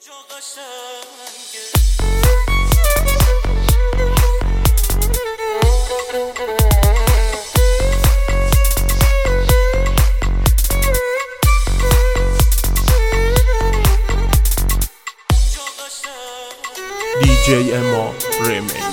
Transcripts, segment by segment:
DJ Emo Remix.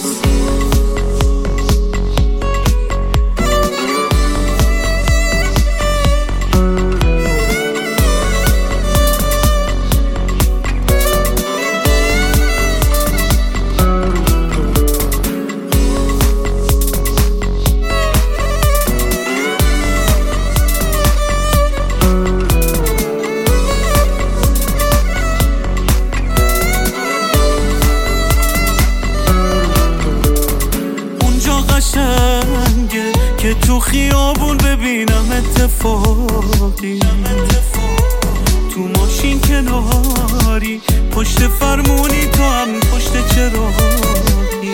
که تو خیابون ببینم اتفاقی، تو ماشین کناری، پشت فرمونی، تو هم پشت چراغی.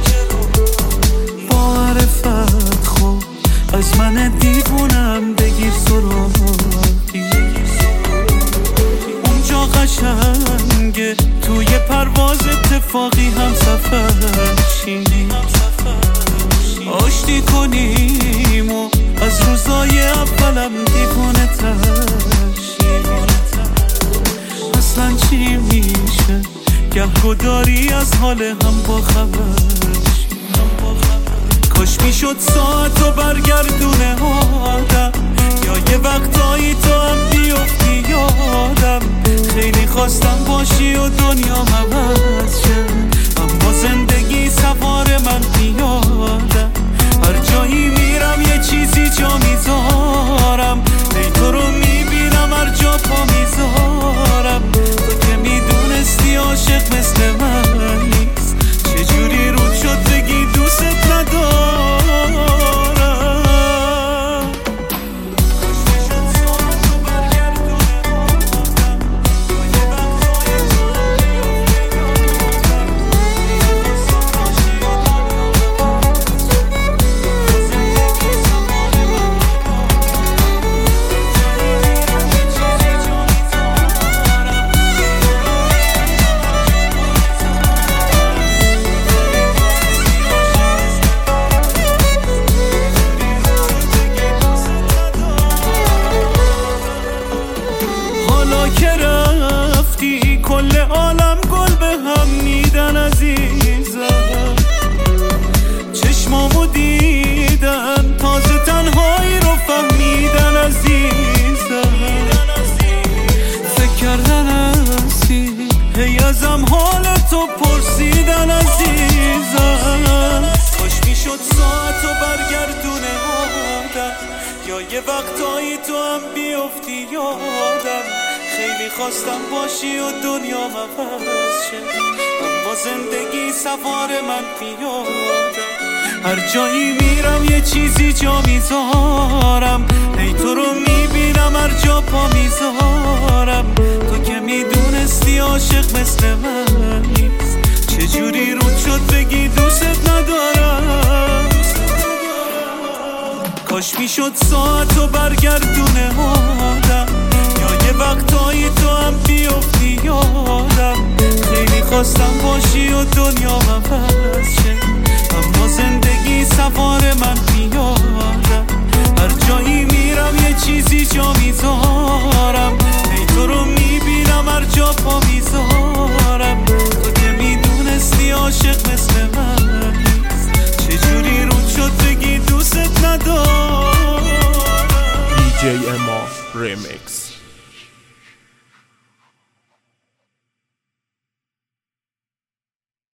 با عرفت خوب از من دیوونم بگیر سراغی. اونجا قشنگه توی پرواز اتفاقی هم سفر شیم، آشتی کنیم و از روزای اولم دیوانه تشیم. اصلا چی میشه گه داری از حال هم با خبر شیم. کاش میشد ساعتو برگردونه آدم، یا یه وقتایی تو هم بیفتی یادم. خیلی خواستم باشی و دنیا عوض شه، اما زندگی سوار من پیادم. هر جایی میرم یه چیزی جا میذارم، ای تو رو میبینم هر جا پا میذارم. تو که میدونستی عاشق مثل من نیست، چجوری رود شد بگی دوست ندارم. کل عالم گل به هم میدن عزیزم، چشمامو دیدن تازه تنهایی رو فهمیدن عزیزم. فکر کردن هستی هی ازم حال تو پرسیدن عزیزم. کاش میشد ساعتو برگردونه آدم، یا یه وقتایی تو هم بیفتی یادم. خیلی خواستم باشی و دنیا عوض شه، اما زندگی سوار من پیادم. هر جایی میرم یه چیزی جا میذارم، ای تو رو میبینم هر جا پا میذارم. تو که میدونستی عاشق مثل من نیست، چجوری رود شد بگی دوست ندارم. کاش میشد ساعتو برگردونه آدم، یه وقتایی تو هم بیفتی یادم. خیلی خواستم باشی و دنیا عوض شه، اما زندگی سوار من پیادم. هر جایی میرم یه چیزی جا میذارم، ای تو رو میبینم هر جا پا میذارم. تو که میدونستی عاشق مثل من نیست، چجوری رود شد بگی دوست ندارم. DJ Emo Remix.